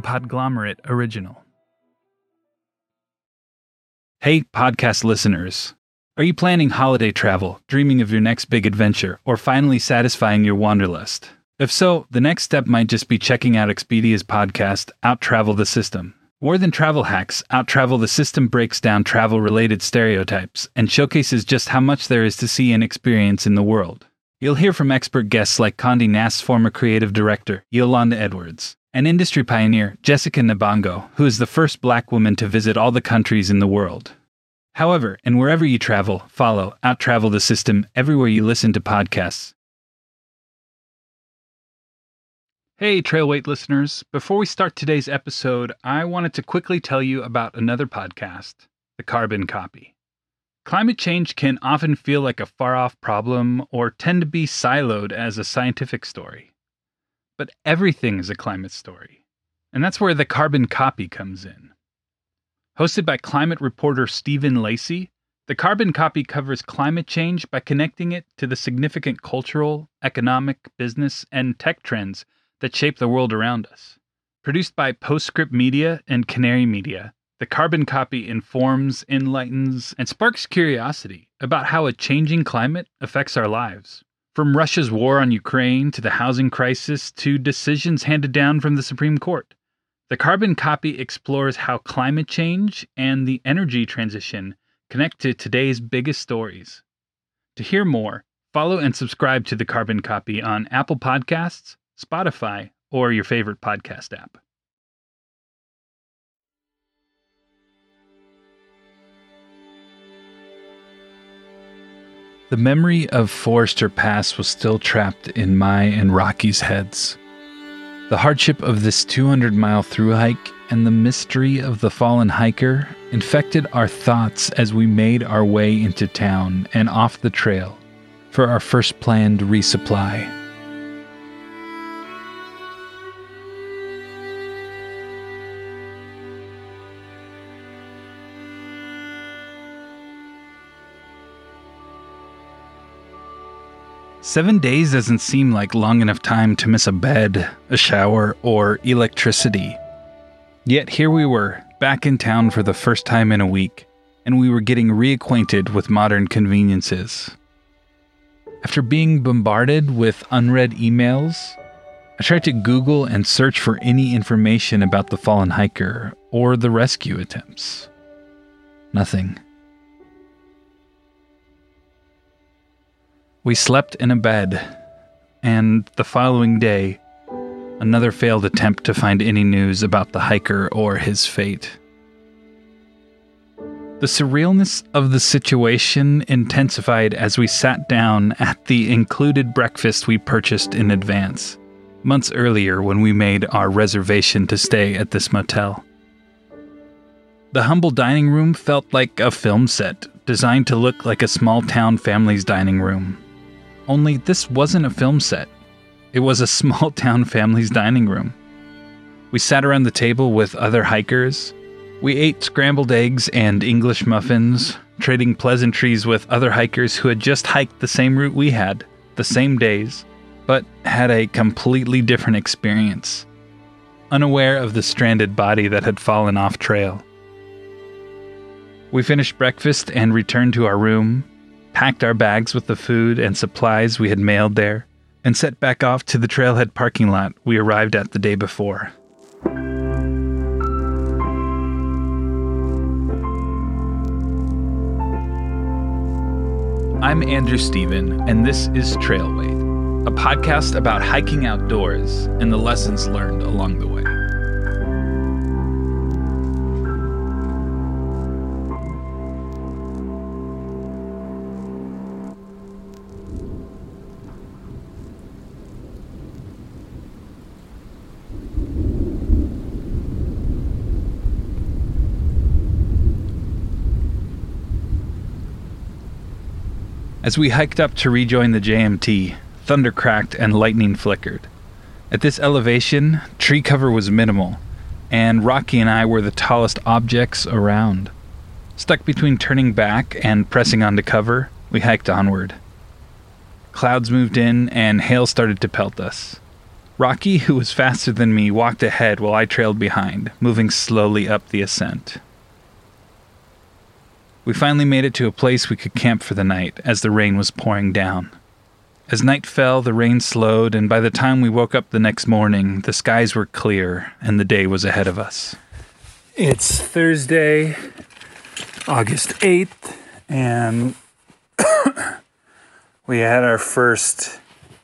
Podglomerate original. Hey, podcast listeners. Are you planning holiday travel, dreaming of your next big adventure, or finally satisfying your wanderlust? If so, the next step might just be checking out Expedia's podcast, Out-Travel the System. More than travel hacks, Out-Travel the System breaks down travel-related stereotypes and showcases just how much there is to see and experience in the world. You'll hear from expert guests like Condé Nast's former creative director, Yolanda Edwards, and industry pioneer Jessica Nabango, who is the first Black woman to visit all the countries in the world. However, and wherever you travel, follow Out-Travel the System everywhere you listen to podcasts. Hey, Trailweight listeners. Before we start today's episode, I wanted to quickly tell you about another podcast, The Carbon Copy. Climate change can often feel like a far-off problem or tend to be siloed as a scientific story. But everything is a climate story, and that's where The Carbon Copy comes in. Hosted by climate reporter Stephen Lacey, The Carbon Copy covers climate change by connecting it to the significant cultural, economic, business, and tech trends that shape the world around us. Produced by Postscript Media and Canary Media, The Carbon Copy informs, enlightens, and sparks curiosity about how a changing climate affects our lives. From Russia's war on Ukraine to the housing crisis to decisions handed down from the Supreme Court, The Carbon Copy explores how climate change and the energy transition connect to today's biggest stories. To hear more, follow and subscribe to The Carbon Copy on Apple Podcasts, Spotify, or your favorite podcast app. The memory of Forester Pass was still trapped in my and Rocky's heads. The hardship of this 200-mile through hike and the mystery of the fallen hiker infected our thoughts as we made our way into town and off the trail for our first planned resupply. Seven days doesn't seem like long enough time to miss a bed, a shower, or electricity. Yet here we were, back in town for the first time in a week, and we were getting reacquainted with modern conveniences. After being bombarded with unread emails, I tried to Google and search for any information about the fallen hiker or the rescue attempts. Nothing. We slept in a bed, and the following day, another failed attempt to find any news about the hiker or his fate. The surrealness of the situation intensified as we sat down at the included breakfast we purchased in advance, months earlier when we made our reservation to stay at this motel. The humble dining room felt like a film set, designed to look like a small-town family's dining room. Only this wasn't a film set. It was a small-town family's dining room. We sat around the table with other hikers. We ate scrambled eggs and English muffins, trading pleasantries with other hikers who had just hiked the same route we had, the same days, but had a completely different experience, unaware of the stranded body that had fallen off trail. We finished breakfast and returned to our room, packed our bags with the food and supplies we had mailed there, and set back off to the trailhead parking lot we arrived at the day before. I'm Andrew Stephen, and this is Trailweight, a podcast about hiking outdoors and the lessons learned along the way. As we hiked up to rejoin the JMT, thunder cracked and lightning flickered. At this elevation, tree cover was minimal, and Rocky and I were the tallest objects around. Stuck between turning back and pressing onto cover, we hiked onward. Clouds moved in and hail started to pelt us. Rocky, who was faster than me, walked ahead while I trailed behind, moving slowly up the ascent. We finally made it to a place we could camp for the night, as the rain was pouring down. As night fell, the rain slowed, and by the time we woke up the next morning, the skies were clear, and the day was ahead of us. It's Thursday, August 8th, and we had our first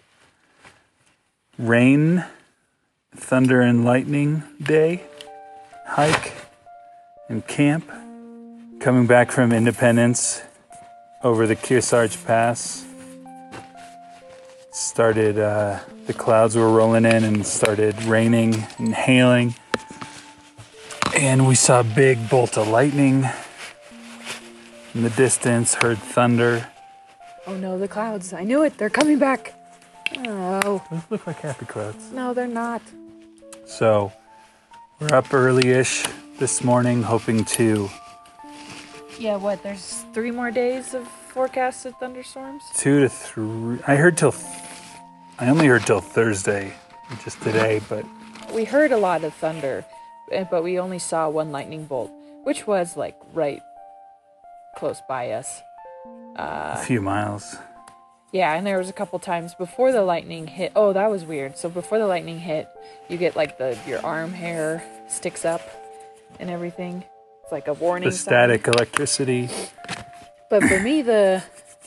rain, thunder and lightning day hike and camp. Coming back from Independence over the Kearsarge Pass. Started, the clouds were rolling in and started raining and hailing. And we saw a big bolt of lightning in the distance, heard thunder. Oh no, the clouds. I knew it. They're coming back. Oh. Those look like happy clouds. No, they're not. So, we're up early-ish this morning, hoping to... Yeah, what? There's 3 more days of forecasted thunderstorms? 2 to 3... I only heard till Thursday, just today, but... We heard a lot of thunder, but we only saw 1 lightning bolt, which was, like, right close by us. A few miles. Yeah, and there was a couple times before the lightning hit. Oh, that was weird. So before the lightning hit, you get like your arm hair sticks up and everything. It's like a warning The static sign. electricity. But for me, the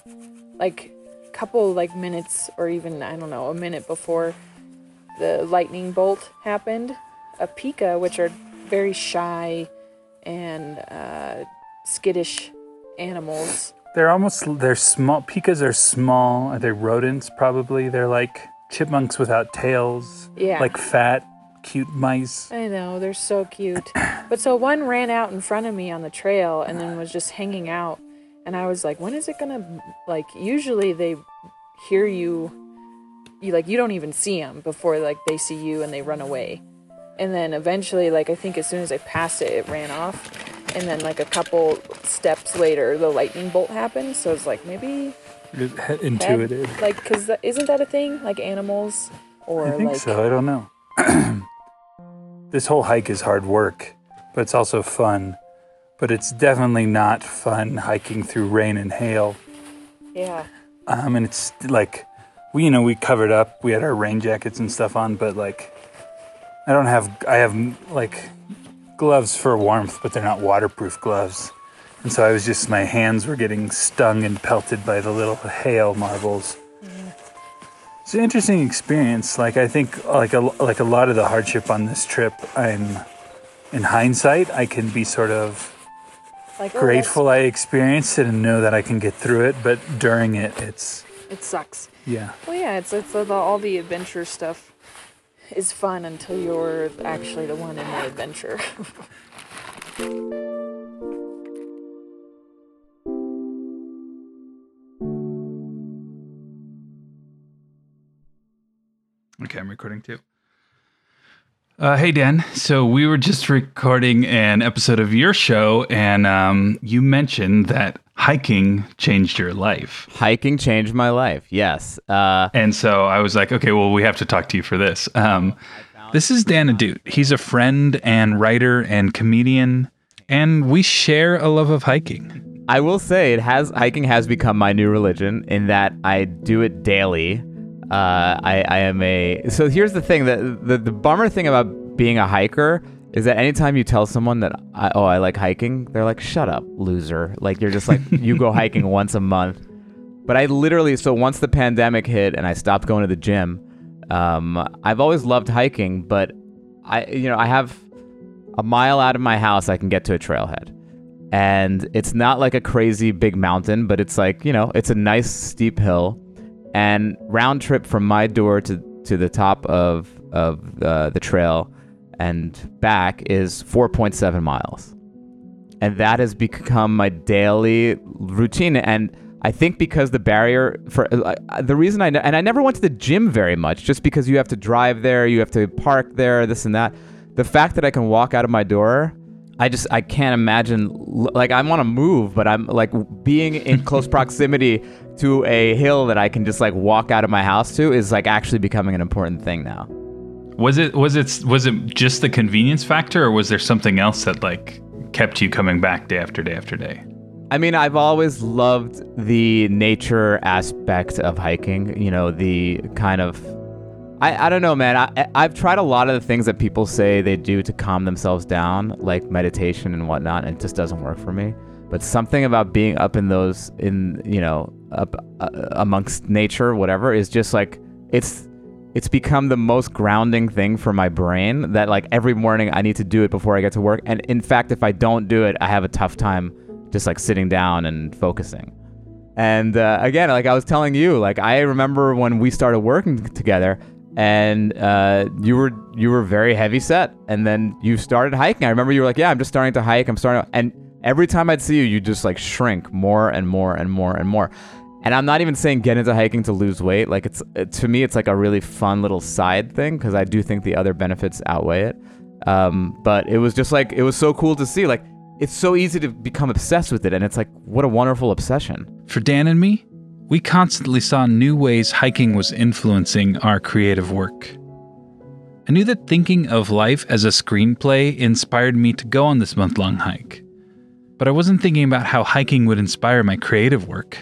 couple minutes or even, I don't know, a minute before the lightning bolt happened, a pika, which are very shy and skittish animals. They're small. Pikas are small. Are they rodents, probably? They're like chipmunks without tails. Yeah. Like fat, cute mice. I know, they're so cute. But so one ran out in front of me on the trail and then was just hanging out. And I was like, when is it gonna, usually they hear you don't even see them before, they see you and they run away. And then eventually, I think as soon as I passed it, it ran off. And then, a couple steps later, the lightning bolt happened. So it's maybe... Intuitive. Because isn't that a thing? Animals? Or I think so. I don't know. This whole hike is hard work, but it's also fun. But it's definitely not fun hiking through rain and hail. Yeah. And it's we covered up. We had our rain jackets and stuff on, but I have gloves for warmth, but they're not waterproof gloves. And so my hands were getting stung and pelted by the little hail marbles. Yeah. It's an interesting experience. I think a lot of the hardship on this trip, in hindsight, I can be sort of grateful I experienced it and know that I can get through it, but during it sucks. Yeah. Well, yeah, it's all the adventure stuff is fun until you're actually the one in the adventure. Okay, I'm recording too. Hey, Dan. So we were just recording an episode of your show, and you mentioned that hiking changed your life. Hiking changed my life, yes. And so I was like, okay, well, we have to talk to you for this. This is Dan Adut. He's a friend and writer and comedian, and we share a love of hiking. I will say hiking has become my new religion in that I do it daily. So here's the thing, the bummer thing about being a hiker is that anytime you tell someone that I like hiking, they're like, shut up, loser. You're just you go hiking once a month. But I literally, so once the pandemic hit and I stopped going to the gym, I've always loved hiking, but I have a mile out of my house, I can get to a trailhead. And it's not like a crazy big mountain, but it's it's a nice steep hill. And round trip from my door to the top of the trail and back is 4.7 miles. And that has become my daily routine. And I think because the barrier for the reason I never went to the gym very much, just because you have to drive there, you have to park there, this and that. The fact that I can walk out of my door, I can't imagine, I want to move, but I'm being in close proximity to a hill that I can just walk out of my house to is actually becoming an important thing now. Was it just the convenience factor, or was there something else that like kept you coming back day after day after day? I mean, I've always loved the nature aspect of hiking, you know, the kind of, I don't know, man. I've tried a lot of the things that people say they do to calm themselves down, like meditation and whatnot, and it just doesn't work for me. But something about being up in those, up amongst nature, whatever, is just like, it's become the most grounding thing for my brain that like every morning I need to do it before I get to work. And in fact, if I don't do it, I have a tough time just like sitting down and focusing. And again, like I was telling you, like I remember when we started working together and you were very heavy set, and then you started hiking. I remember you were like, yeah, I'm just starting to hike. And every time I'd see you, you just like shrink more and more and more and more. And I'm not even saying get into hiking to lose weight. Like to me, it's like a really fun little side thing because I do think the other benefits outweigh it. But it was just like, it was so cool to see. Like, it's so easy to become obsessed with it, and it's like, what a wonderful obsession. For Dan and me, we constantly saw new ways hiking was influencing our creative work. I knew that thinking of life as a screenplay inspired me to go on this month-long hike, but I wasn't thinking about how hiking would inspire my creative work.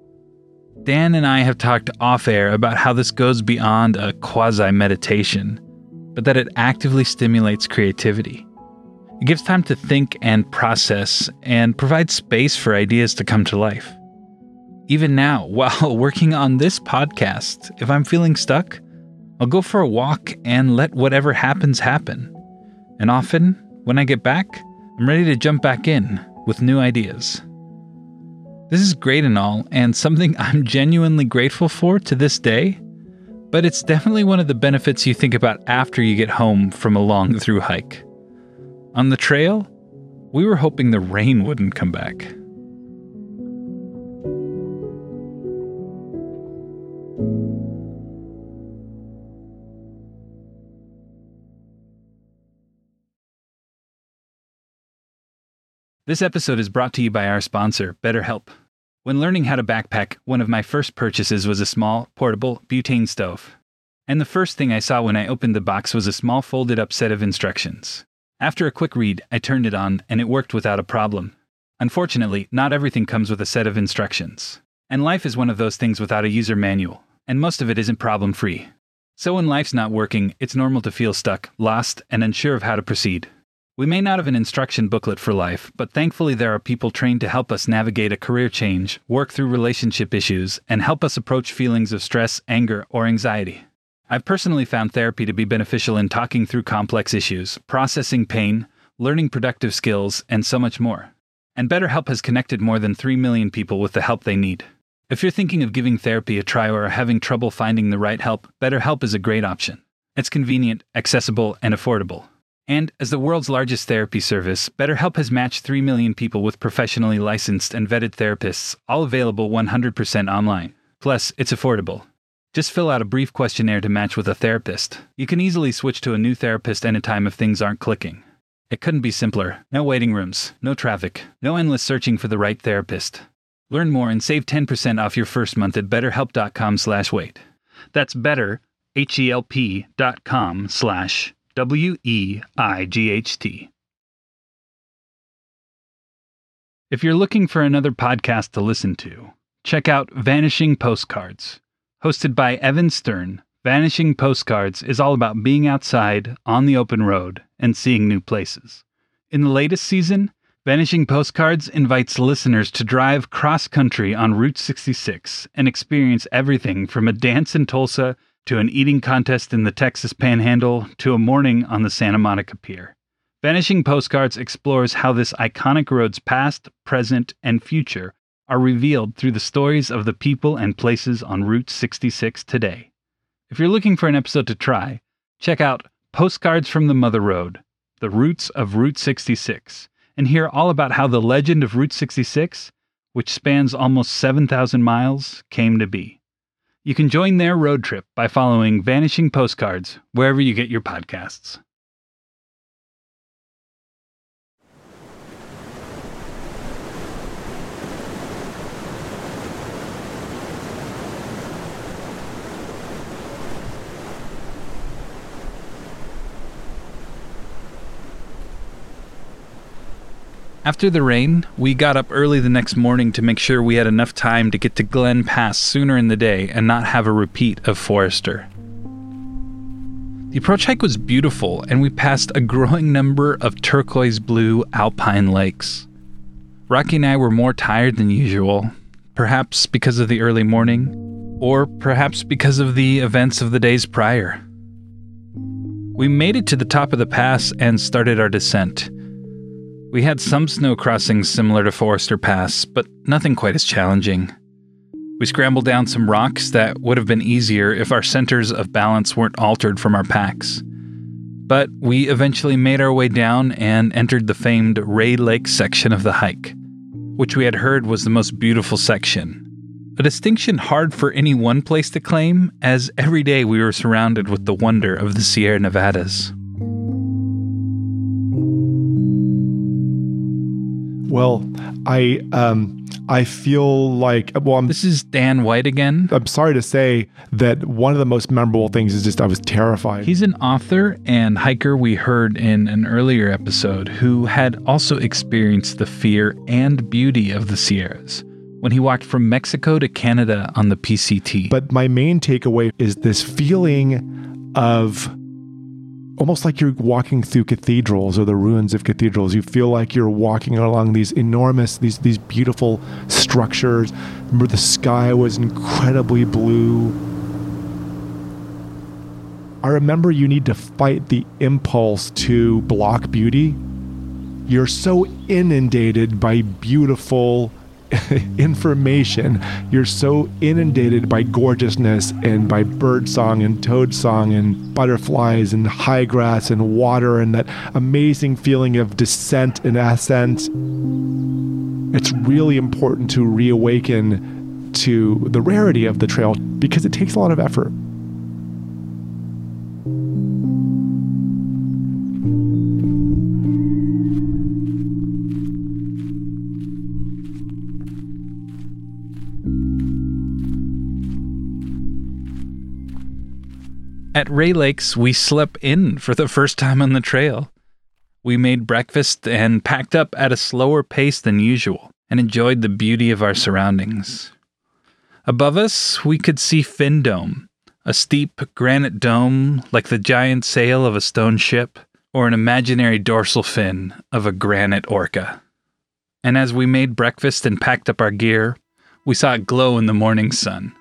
Dan and I have talked off-air about how this goes beyond a quasi-meditation, but that it actively stimulates creativity. It gives time to think and process, and provides space for ideas to come to life. Even now, while working on this podcast, if I'm feeling stuck, I'll go for a walk and let whatever happens happen. And often, when I get back, I'm ready to jump back in with new ideas. This is great and all, and something I'm genuinely grateful for to this day, but it's definitely one of the benefits you think about after you get home from a long through hike. On the trail, we were hoping the rain wouldn't come back. This episode is brought to you by our sponsor, BetterHelp. When learning how to backpack, one of my first purchases was a small, portable butane stove. And the first thing I saw when I opened the box was a small folded-up set of instructions. After a quick read, I turned it on, and it worked without a problem. Unfortunately, not everything comes with a set of instructions. And life is one of those things without a user manual, and most of it isn't problem-free. So when life's not working, it's normal to feel stuck, lost, and unsure of how to proceed. We may not have an instruction booklet for life, but thankfully there are people trained to help us navigate a career change, work through relationship issues, and help us approach feelings of stress, anger, or anxiety. I've personally found therapy to be beneficial in talking through complex issues, processing pain, learning productive skills, and so much more. And BetterHelp has connected more than 3 million people with the help they need. If you're thinking of giving therapy a try or are having trouble finding the right help, BetterHelp is a great option. It's convenient, accessible, and affordable. And as the world's largest therapy service, BetterHelp has matched 3 million people with professionally licensed and vetted therapists, all available 100% online. Plus, it's affordable. Just fill out a brief questionnaire to match with a therapist. You can easily switch to a new therapist anytime if things aren't clicking. It couldn't be simpler. No waiting rooms, no traffic, no endless searching for the right therapist. Learn more and save 10% off your first month at betterhelp.com/wait. That's better, HELP.com/WEIGHT. If you're looking for another podcast to listen to, check out Vanishing Postcards. Hosted by Evan Stern, Vanishing Postcards is all about being outside, on the open road, and seeing new places. In the latest season, Vanishing Postcards invites listeners to drive cross-country on Route 66 and experience everything from a dance in Tulsa to an eating contest in the Texas Panhandle to a morning on the Santa Monica Pier. Vanishing Postcards explores how this iconic road's past, present, and future are revealed through the stories of the people and places on Route 66 today. If you're looking for an episode to try, check out Postcards from the Mother Road, The Roots of Route 66, and hear all about how the legend of Route 66, which spans almost 7,000 miles, came to be. You can join their road trip by following Vanishing Postcards wherever you get your podcasts. After the rain, we got up early the next morning to make sure we had enough time to get to Glen Pass sooner in the day and not have a repeat of Forester. The approach hike was beautiful, and we passed a growing number of turquoise blue alpine lakes. Rocky and I were more tired than usual, perhaps because of the early morning, or perhaps because of the events of the days prior. We made it to the top of the pass and started our descent. We had some snow crossings similar to Forester Pass, but nothing quite as challenging. We scrambled down some rocks that would have been easier if our centers of balance weren't altered from our packs. But we eventually made our way down and entered the famed Ray Lake section of the hike, which we had heard was the most beautiful section. A distinction hard for any one place to claim, as every day we were surrounded with the wonder of the Sierra Nevadas. Well, I feel like, This is Dan White again. I'm sorry to say that one of the most memorable things is just I was terrified. He's an author and hiker we heard in an earlier episode who had also experienced the fear and beauty of the Sierras when he walked from Mexico to Canada on the PCT. But my main takeaway is this feeling of almost like you're walking through cathedrals or the ruins of cathedrals. You feel like you're walking along these enormous, these beautiful structures. Remember, the sky was incredibly blue. I remember you need to fight the impulse to block beauty. You're so inundated by beautiful information. You're so inundated by gorgeousness and by bird song and toad song and butterflies and high grass and water and that amazing feeling of descent and ascent. It's really important to reawaken to the rarity of the trail because it takes a lot of effort. At Ray Lakes, we slept in for the first time on the trail. We made breakfast and packed up at a slower pace than usual and enjoyed the beauty of our surroundings. Above us, we could see Fin Dome, a steep granite dome like the giant sail of a stone ship or an imaginary dorsal fin of a granite orca. And as we made breakfast and packed up our gear, we saw it glow in the morning sun.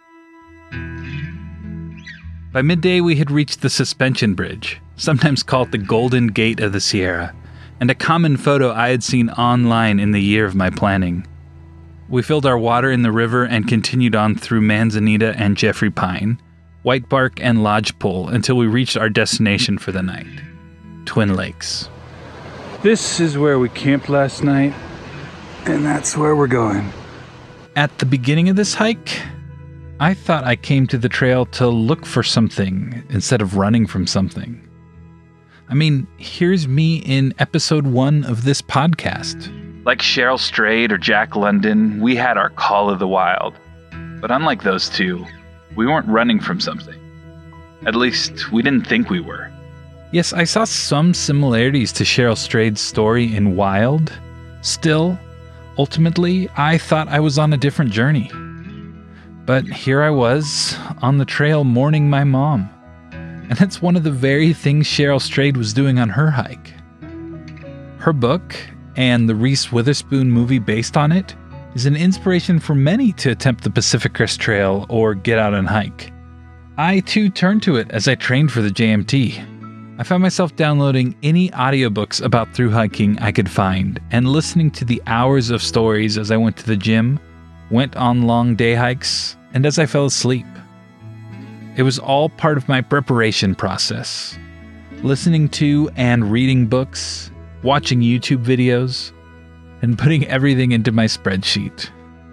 By midday, we had reached the suspension bridge, sometimes called the Golden Gate of the Sierra, and a common photo I had seen online in the year of my planning. We filled our water in the river and continued on through Manzanita and Jeffrey Pine, White Bark and Lodgepole until we reached our destination for the night, Twin Lakes. This is where we camped last night, and that's where we're going. At the beginning of this hike, I thought I came to the trail to look for something instead of running from something. I mean, here's me in episode 1 of this podcast. Like Cheryl Strayed or Jack London, we had our call of the wild. But unlike those two, we weren't running from something. At least, we didn't think we were. Yes, I saw some similarities to Cheryl Strayed's story in Wild. Still, ultimately, I thought I was on a different journey. But here I was, on the trail mourning my mom. And that's one of the very things Cheryl Strayed was doing on her hike. Her book, and the Reese Witherspoon movie based on it, is an inspiration for many to attempt the Pacific Crest Trail or get out and hike. I too turned to it as I trained for the JMT. I found myself downloading any audiobooks about thru hiking I could find and listening to the hours of stories as I went to the gym, went on long day hikes, and as I fell asleep. It was all part of my preparation process. Listening to and reading books, watching YouTube videos, and putting everything into my spreadsheet.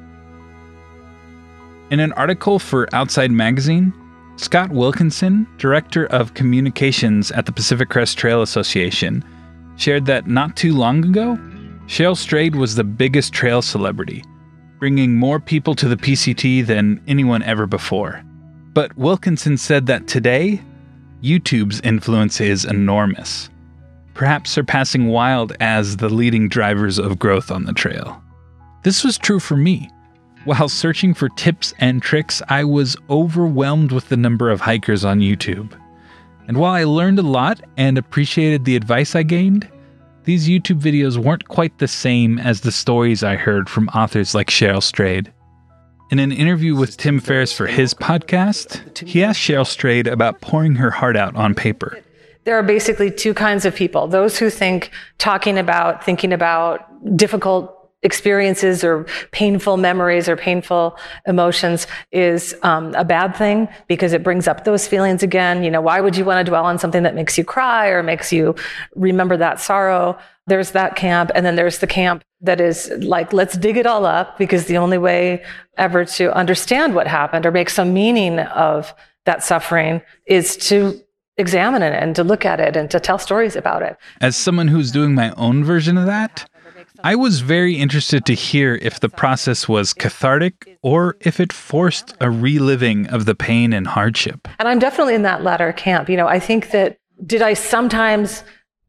In an article for Outside Magazine, Scott Wilkinson, Director of Communications at the Pacific Crest Trail Association, shared that not too long ago, Cheryl Strayed was the biggest trail celebrity, bringing more people to the PCT than anyone ever before. But Wilkinson said that today, YouTube's influence is enormous. perhaps surpassing wild as the leading drivers of growth on the trail. This was true for me. While searching for tips and tricks, I was overwhelmed with the number of hikers on YouTube. And while I learned a lot and appreciated the advice I gained, these YouTube videos weren't quite the same as the stories I heard from authors like Cheryl Strayed. In an interview with Tim Ferriss for his podcast, he asked Cheryl Strayed about pouring her heart out on paper. There are basically two kinds of people. Those who think thinking about difficult experiences or painful memories or painful emotions is a bad thing because it brings up those feelings again. Why would you want to dwell on something that makes you cry or makes you remember that sorrow? There's that camp. And then there's the camp that is like, let's dig it all up, because the only way ever to understand what happened or make some meaning of that suffering is to examine it and to look at it and to tell stories about it. As someone who's doing my own version of that, I was very interested to hear if the process was cathartic or if it forced a reliving of the pain and hardship. And I'm definitely in that latter camp. I think that, did I sometimes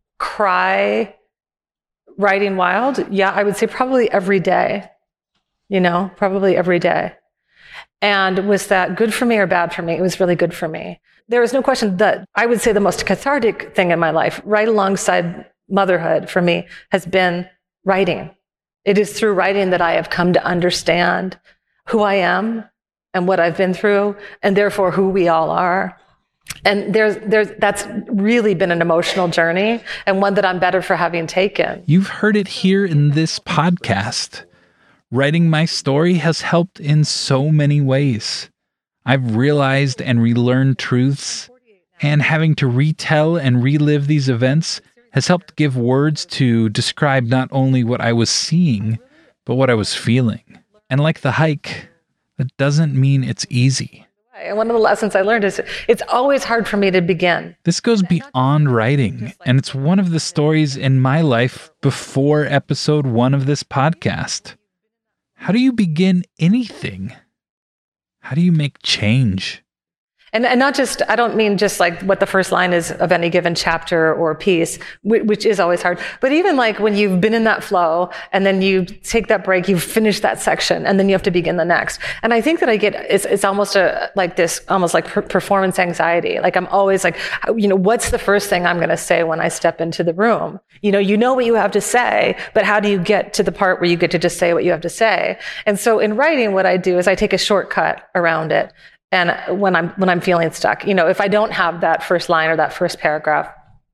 cry writing Wild? Yeah, I would say probably every day, probably every day. And was that good for me or bad for me? It was really good for me. There is no question that I would say the most cathartic thing in my life, right alongside motherhood for me, has been writing. It is through writing that I have come to understand who I am and what I've been through, and therefore who we all are. And that's really been an emotional journey, and one that I'm better for having taken. You've heard it here in this podcast. Writing my story has helped in so many ways. I've realized and relearned truths, and having to retell and relive these events has helped give words to describe not only what I was seeing, but what I was feeling. And like the hike, that doesn't mean it's easy. And one of the lessons I learned is it's always hard for me to begin. This goes beyond writing, and it's one of the stories in my life before episode 1 of this podcast. How do you begin anything? How do you make change? And not just, I don't mean just like what the first line is of any given chapter or piece, which is always hard, but even like when you've been in that flow and then you take that break, you've finished that section and then you have to begin the next. And I think that it's almost almost like performance anxiety. Like I'm always like, what's the first thing I'm going to say when I step into the room? You know what you have to say, but how do you get to the part where you get to just say what you have to say? And so in writing, what I do is I take a shortcut around it. And when I'm feeling stuck, if I don't have that first line or that first paragraph,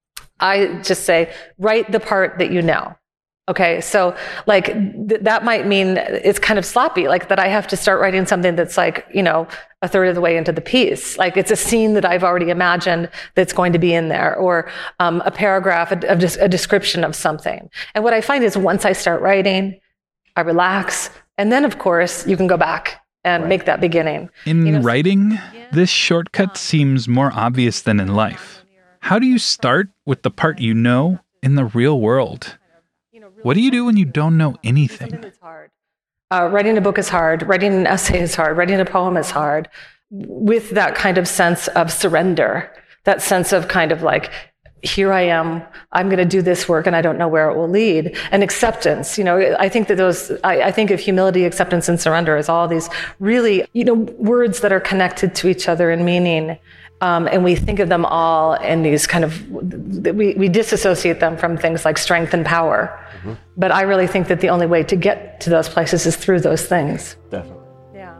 I just say, write the part that you know. Okay. So like that might mean it's kind of sloppy, like that I have to start writing something that's like, a third of the way into the piece. Like it's a scene that I've already imagined that's going to be in there, or a paragraph, a description of something. And what I find is once I start writing, I relax. And then of course you can go back and make that beginning. In writing, this shortcut seems more obvious than in life. How do you start with the part you know in the real world? What do you do when you don't know anything? Writing a book is hard. Writing an essay is hard. Writing a poem is hard. With that kind of sense of surrender, that sense of kind of like, here I am, I'm going to do this work and I don't know where it will lead. And acceptance, I think that I think of humility, acceptance, and surrender as all these really, words that are connected to each other in meaning. And we think of them all in these kind of, we disassociate them from things like strength and power. Mm-hmm. But I really think that the only way to get to those places is through those things. Definitely. Yeah.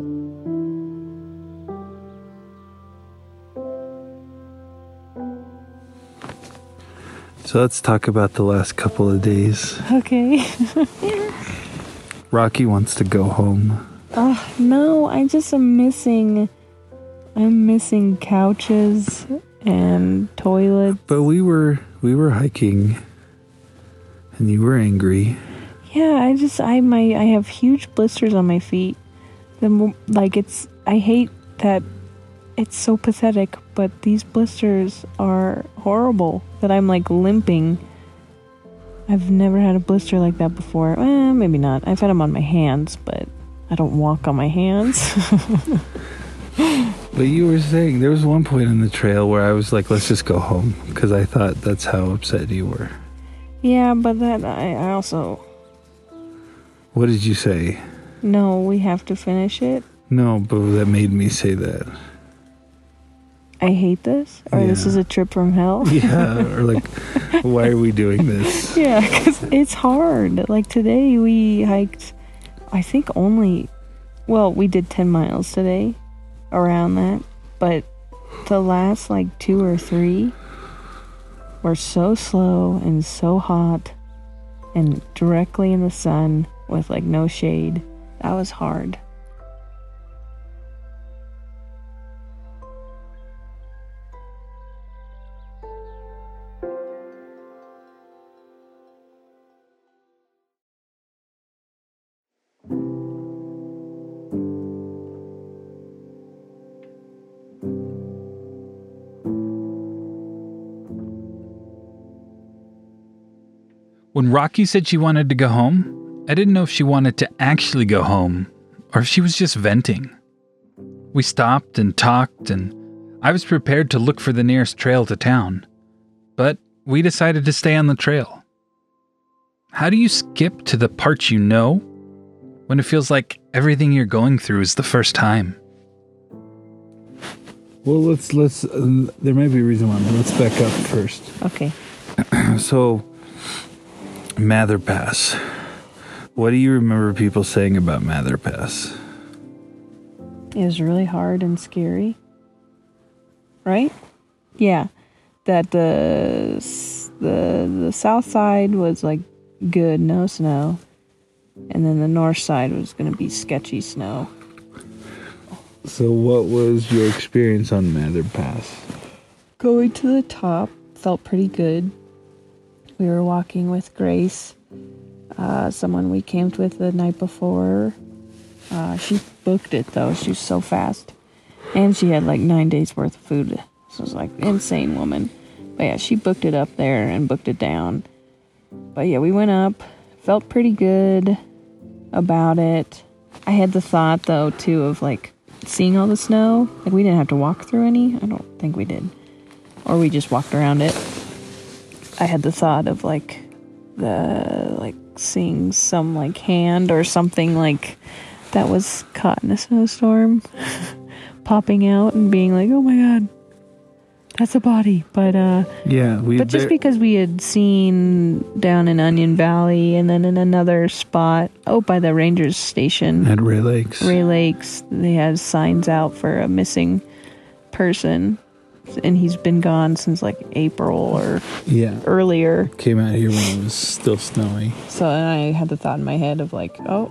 So let's talk about the last couple of days. Okay. Rocky wants to go home. Oh, no, I'm missing couches and toilets. But we were hiking and you were angry. Yeah, I have huge blisters on my feet. I hate that it's so pathetic, but these blisters are horrible that I'm like limping. I've never had a blister like that before. Maybe not. I've had them on my hands, but I don't walk on my hands. But you were saying there was one point in the trail where I was like, let's just go home, because I thought that's how upset you were. Yeah, but that I also... What did you say? No, we have to finish it. No, but that made me say that. I hate this? Or this Yeah. is a trip from hell? Yeah, or like, why are we doing this? Yeah, because it's hard. Like today we hiked, I think only, well, we did 10 miles today, around that. But the last like 2 or 3 were so slow and so hot and directly in the sun with like no shade. That was hard. When Rocky said she wanted to go home, I didn't know if she wanted to actually go home or if she was just venting. We stopped and talked, and I was prepared to look for the nearest trail to town, but we decided to stay on the trail. How do you skip to the parts you know when it feels like everything you're going through is the first time? Well, let's there might be a reason why, but let's back up first. Okay. So, Mather Pass. What do you remember people saying about Mather Pass? It was really hard and scary. Right? Yeah. That the south side was like good, no snow. And then the north side was going to be sketchy snow. So what was your experience on Mather Pass? Going to the top felt pretty good. We were walking with Grace, someone we camped with the night before. She booked it though. She was so fast. And she had like 9 days worth of food. So it was like insane woman. But yeah, she booked it up there and booked it down. But yeah, we went up. Felt pretty good about it. I had the thought though too of like seeing all the snow. Like we didn't have to walk through any. I don't think we did. Or we just walked around it. I had the thought of like seeing some like hand or something like that was caught in a snowstorm popping out and being like, oh my god, that's a body. But yeah, but just because we had seen down in Onion Valley and then in another spot by the Rangers station at Ray Lakes, they had signs out for a missing person. And he's been gone since like April or earlier. Came out here when it was still snowy. So I had the thought in my head of like, oh,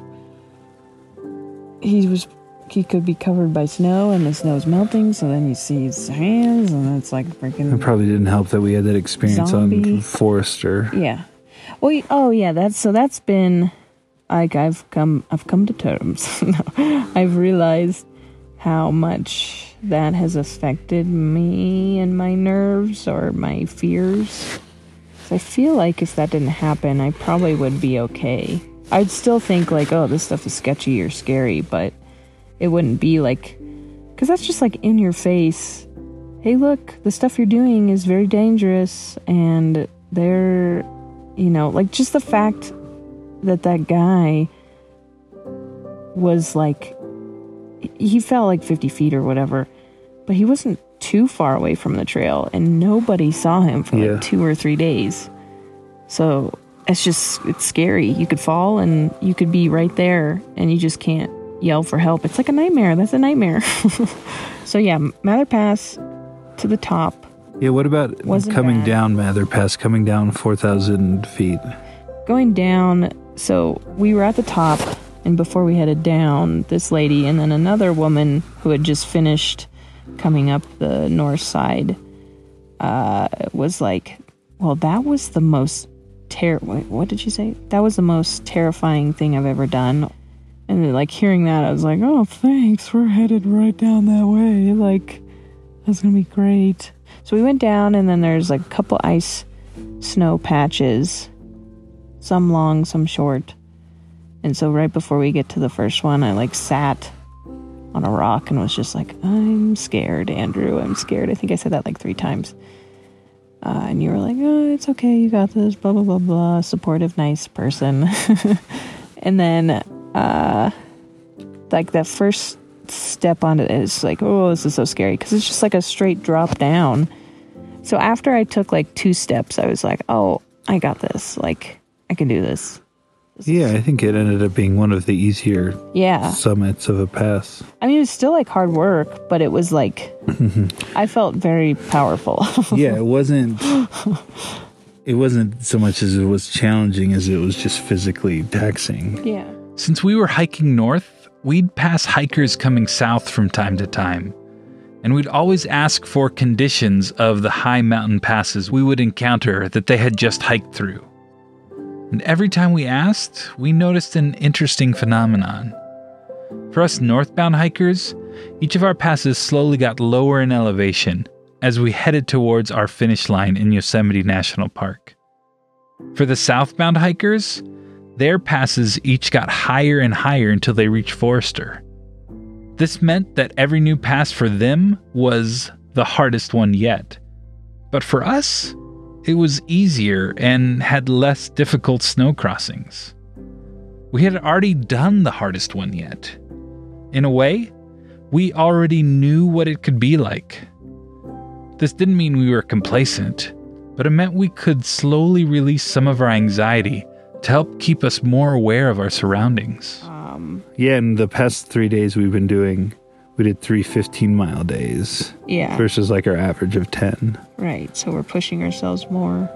he could be covered by snow and the snow's melting. So then you see his hands and it's like freaking. It probably didn't help that we had that experience zombie. on Forester. Yeah. Well, that's been like I've come to terms. I've realized how much that has affected me and my nerves or my fears. So I feel like if that didn't happen, I probably would be okay. I'd still think like, oh, this stuff is sketchy or scary, but it wouldn't be like, because that's just like in your face. Hey, look, the stuff you're doing is very dangerous, and they're, like just the fact that guy was like, he fell like 50 feet or whatever, but he wasn't too far away from the trail, and nobody saw him for like 2 or 3 days. So it's scary. You could fall and you could be right there and you just can't yell for help. It's like a nightmare. That's a nightmare. So yeah, Mather Pass to the top. Yeah, what about coming down Mather Pass, coming down 4,000 feet? Going down, so we were at the top, and before we headed down, this lady and then another woman who had just finished coming up the north side was like, well, that was the most what did she say? That was the most terrifying thing I've ever done. And like hearing that, I was like, oh, thanks, we're headed right down that way. Like, that's gonna be great. So we went down, and then there's like a couple ice snow patches, some long, some short. And so right before we get to the first one, I like sat on a rock and was just like, I'm scared, Andrew, I'm scared. I think I said that like 3 times. And you were like, oh, it's okay, you got this, blah, blah, blah, blah, supportive, nice person. And then, like, that first step on it is like, oh, this is so scary, because it's just like a straight drop down. So after I took like 2 steps, I was like, oh, I got this. Like, I can do this. Yeah, I think it ended up being one of the easier summits of a pass. I mean, it was still like hard work, but it was like, I felt very powerful. Yeah, it wasn't so much as it was challenging as it was just physically taxing. Yeah. Since we were hiking north, we'd pass hikers coming south from time to time. And we'd always ask for conditions of the high mountain passes we would encounter that they had just hiked through. And every time we asked, we noticed an interesting phenomenon. For us northbound hikers, each of our passes slowly got lower in elevation as we headed towards our finish line in Yosemite National Park. For the southbound hikers, their passes each got higher and higher until they reached Forester. This meant that every new pass for them was the hardest one yet. But for us, it was easier and had less difficult snow crossings. We had already done the hardest one yet. In a way, we already knew what it could be like. This didn't mean we were complacent, but it meant we could slowly release some of our anxiety to help keep us more aware of our surroundings. Yeah, in the past 3 days we've been doing, we did 3 15-mile days. Yeah. Versus like our average of 10. Right. So we're pushing ourselves more.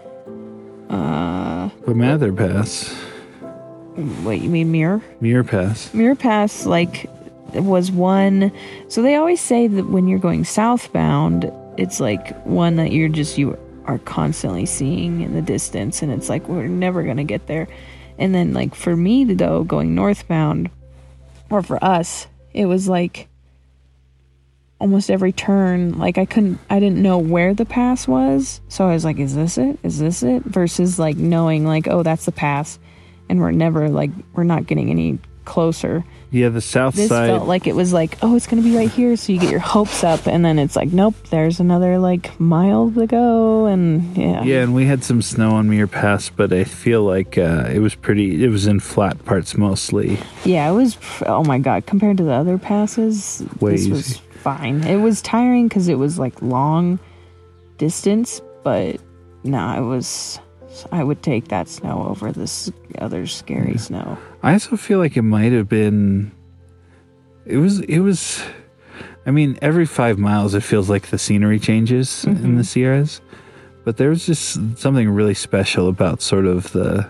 But Mather Pass. Wait, you mean Muir? Muir Pass. Muir Pass, like, was one. So they always say that when you're going southbound, it's like one that you are constantly seeing in the distance, and it's like we're never gonna get there. And then, like, for me though, going northbound, or for us, it was like almost every turn, like I didn't know where the pass was, so I was like, is this it, versus like knowing like, oh, that's the pass, and we're not getting any closer. Yeah, the south this side felt like it was like, oh, it's gonna be right here, so you get your hopes up, and then it's like, nope, there's another like mile to go. And yeah, and we had some snow on Muir Pass, but I feel like it was in flat parts mostly. Yeah, it was, oh my god, compared to the other passes, this was fine. It was tiring because it was like long distance, but no, I would take that snow over this other scary snow. I also feel like it might have been, it was, I mean, every 5 miles it feels like the scenery changes in the Sierras, but there was just something really special about sort of the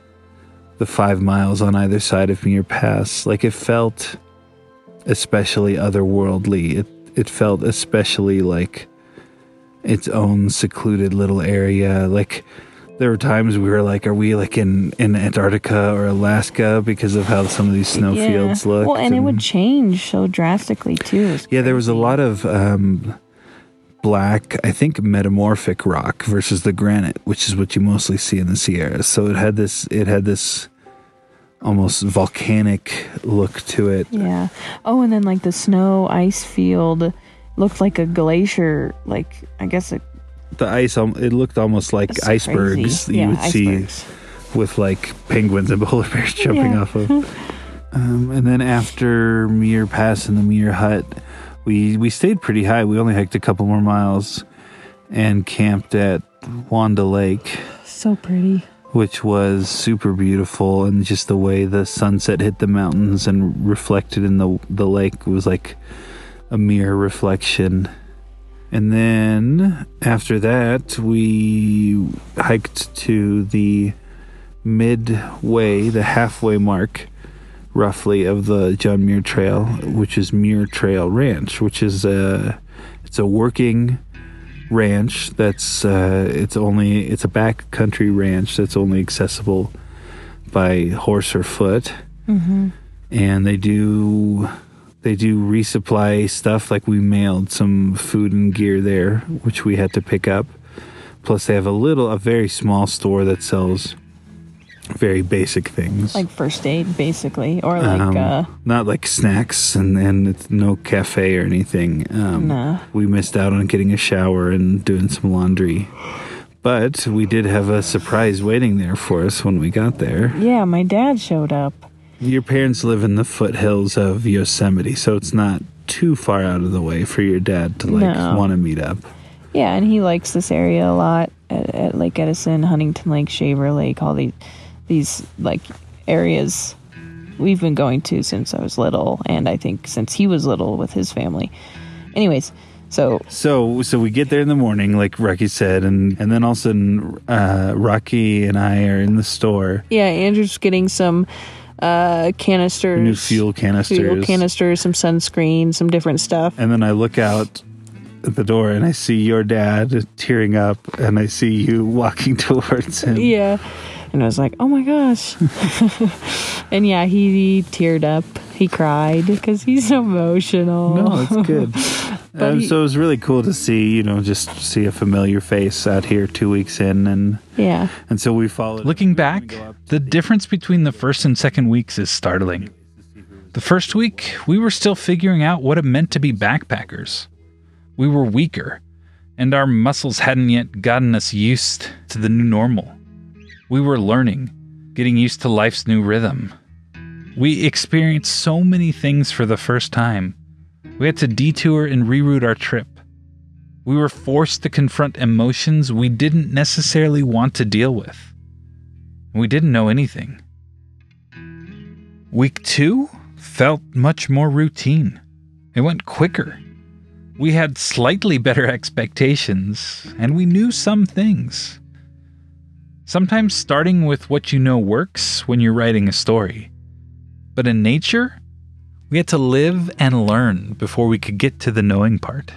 5 miles on either side of Muir Pass. Like, it felt especially otherworldly. It felt especially like its own secluded little area. Like, there were times we were like, are we like in Antarctica or Alaska because of how some of these snowfields look? Well, and it would change so drastically too. Yeah, there was a lot of black, I think metamorphic rock versus the granite, which is what you mostly see in the Sierras. So it had this almost volcanic look to it. Yeah. Oh, and then like the snow ice field looked like a glacier, like I guess the ice, it looked almost like icebergs that you would see with like penguins and polar bears jumping off of. And then after Muir Pass and the Muir Hut, we stayed pretty high. We only hiked a couple more miles and camped at Wanda Lake. So pretty. Which was super beautiful, and just the way the sunset hit the mountains and reflected in the lake was like a mirror reflection. And then after that, we hiked to the midway, the halfway mark, roughly, of the John Muir Trail, which is Muir Trail Ranch, which is it's a working ranch that's it's a backcountry ranch that's only accessible by horse or foot. And they do resupply stuff. Like, we mailed some food and gear there, which we had to pick up. Plus they have a very small store that sells very basic things. Like first aid, basically, or like not like snacks and it's no cafe or anything. No. We missed out on getting a shower and doing some laundry. But we did have a surprise waiting there for us when we got there. Yeah, my dad showed up. Your parents live in the foothills of Yosemite, so it's not too far out of the way for your dad to want to meet up. Yeah, and he likes this area a lot at Lake Edison, Huntington Lake, Shaver Lake, all these like areas we've been going to since I was little, and I think since he was little with his family. Anyways, so we get there in the morning, like Rocky said, and then all of a sudden Rocky and I are in the store. Yeah, Andrew's getting some canisters, new fuel canisters, some sunscreen, some different stuff. And then I look out at the door and I see your dad tearing up, and I see you walking towards him. Yeah. And I was like, oh my gosh. And yeah, he teared up. He cried because he's emotional. No, it's good. So it was really cool to see, just see a familiar face out here 2 weeks in. And so we followed. Looking back, the difference between the first and second weeks is startling. The first week, we were still figuring out what it meant to be backpackers. We were weaker, and our muscles hadn't yet gotten us used to the new normal. We were learning, getting used to life's new rhythm. We experienced so many things for the first time. We had to detour and reroute our trip. We were forced to confront emotions we didn't necessarily want to deal with. We didn't know anything. Week 2 felt much more routine. It went quicker. We had slightly better expectations, and we knew some things. Sometimes starting with what you know works when you're writing a story. But in nature, we had to live and learn before we could get to the knowing part.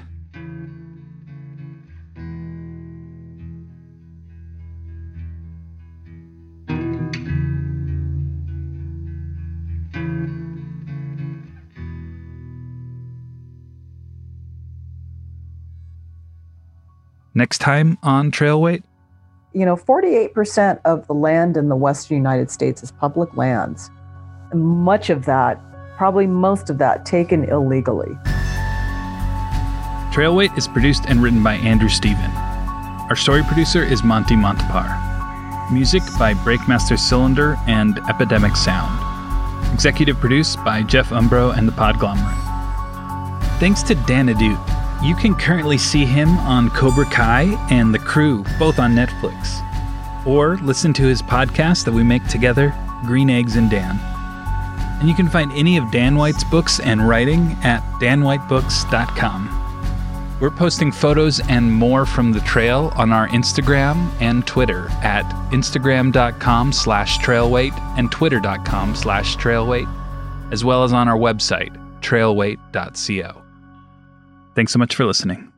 Next time on Trailweight. 48% of the land in the western United States is public lands. And much of that, probably most of that, taken illegally. Trailweight is produced and written by Andrew Steven. Our story producer is Monty Montapar. Music by Breakmaster Cylinder and Epidemic Sound. Executive produced by Jeff Umbro and the Podglomerate. Thanks to Dan Adute. You can currently see him on Cobra Kai and The Crew, both on Netflix. Or listen to his podcast that we make together, Green Eggs and Dan. And you can find any of Dan White's books and writing at danwhitebooks.com. We're posting photos and more from the trail on our Instagram and Twitter at instagram.com/trailweight and twitter.com/trailweight, as well as on our website, trailweight.co. Thanks so much for listening.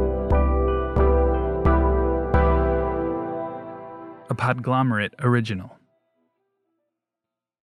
A Podglomerate original.